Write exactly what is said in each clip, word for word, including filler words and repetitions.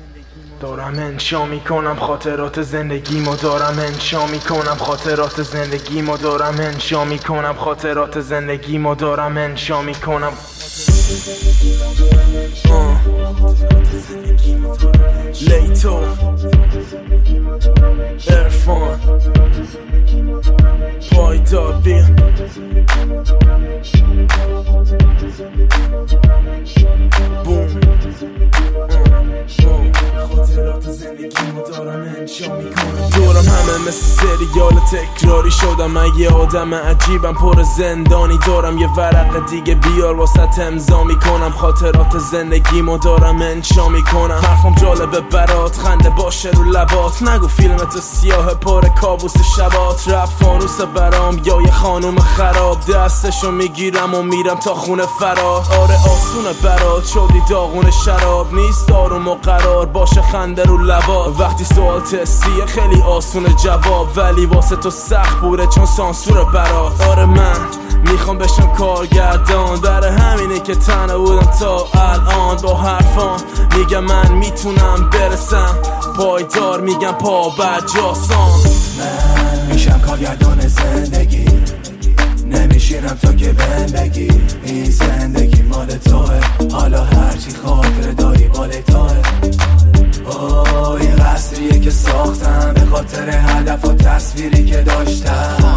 دارم انشا میکنم خاطرات زندگیمو دارم انشا میکنم خاطرات زندگیمو دارم انشا میکنم خاطرات زندگیمو دارم انشا میکنم لیتو ارفان پایدابی بوم خاطرات زندگیمو دارم انشا میکنم دورم همه مثل سریال تکراری شدم من یه آدم عجیبم پر زندانی دارم یه ورق دیگه بیار واسه امضا میکنم خاطرات زندگیمو دارم انشا میکنم حرفم جالبه برات خنده باشه رو لبات نگو فیلمت سیاه پر کابوس شبات رپ فانوس برام یا یه خانوم خراب دستشو میگیرم و میرم تا خونه فرار آره آسونه برات شدی داغون شراب نیست آروم و قرار باشه خنده رو لبات وقتی سوال تستیه خیلی آسونه جواب ولی واسه تو سخت بوده چون سانسور برات آره من میخوام بشم کارگردان برای همینه که تنها بودم تا الان با حرفان میگم من میتونم برسم پایدار میگم پا بر جاسان من میشم کارگردان زندگی نمیشینم تا که بهم بگی این زندگی مال توه حالا هرچی خاطر داری بالای توه اوه این قصریه که ساختم به خاطر هدف و تصویری که داشتم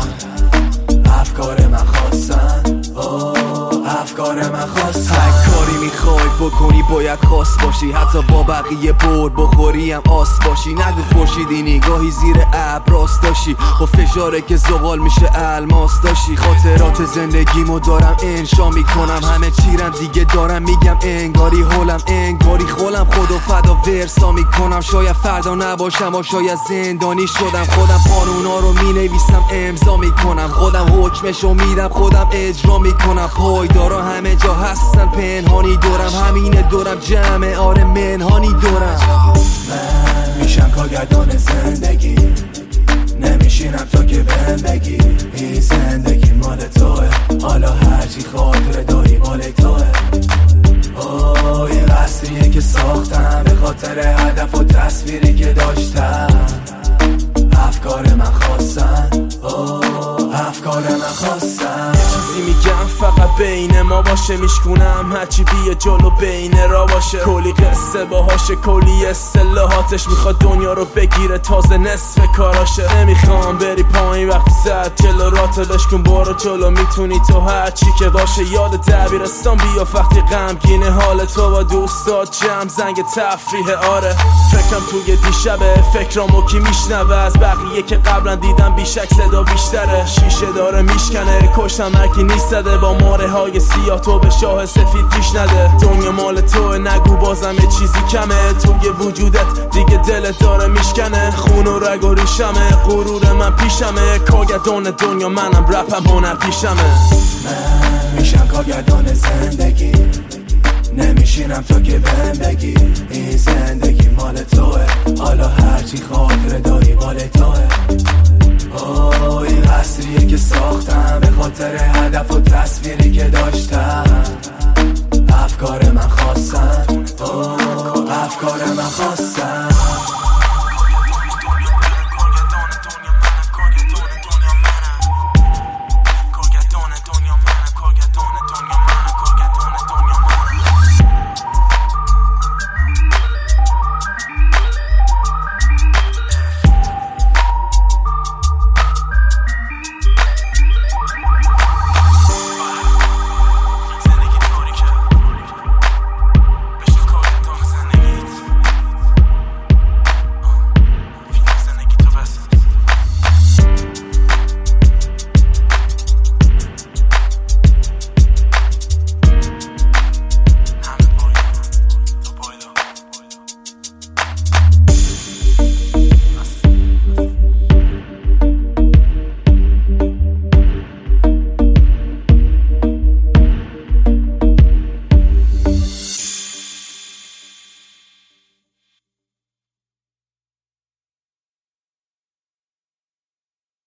افکار من خواستن اوه افکار من خواستن هر کاری میخوای بکنی باید خاص باشی حتی با بقیه بر بخوری هم آس باشی نگو خورشیدی نگاهی زیر ابر راست داشی با فشاره که زغال میشه الماس داشی خاطرات زندگیمو دارم انشا میکنم همه چیرم دیگه دارم میگم انگاری هولم انگاری خولم خدا فدا ورسا میکنم شاید فردا نباشم و شاید زندانی شدم خودم قانونا رو مینویسم امضا میکنم خودم حکمشو میدم خودم اجرا میکنم پایدارا همه جا هستن پنهانی دورم همینه دورم جمع آره منهانی دورم من میشم کارگردان زندگی نمیشینم تا که بهم بگی این زندگی مال توه حالا هرچی خاطر داری بالای توه اوه این قصریه که ساختم به خاطر هدف و تصویری که داشتم افکار من خواستن اوه افکار من خواستن چیزی میگم فقط بین ما باشه میشکونم هرچی بیه جلو بین را باشه کلی قصه باهاشه کلی اصطلاحاتش میخواد دنیا رو بگیره تازه نصف کاراشه نمیخوام بری پایین وقتی زد جلو راتو بشکن برو جلو میتونی تو هرچی که باشه یاد دبیرستان بیا وقتی غمگینه حال تو با دوستات جمع زنگ تفریح آره فکرم توی دیشبه فکرامو کی میشنوه از بقیه که قبلا دیدم بیشک صدا بیشتره شیشه داره میشکنه کشتم هرکی نیستده با ماره های سیاه تو به شاه سفید پیش نده دنیا مال تو نگو بازم یه چیزی کمه توی وجودت دیگه دلت داره میشکنه خون و رگ و ریشمه غرور من پیشمه کارگردان دنیا منم رپم هنر پیشمه من میشم کارگردان زندگی نمیشینم تا که بهم بگی این زندگی مال توه حالا هرچی خاطر داری بالای توه اوه این قصریه که ساختم به خاطر هدف و تصویری که داشتم افکار من خواستن اوه افکار من خواستن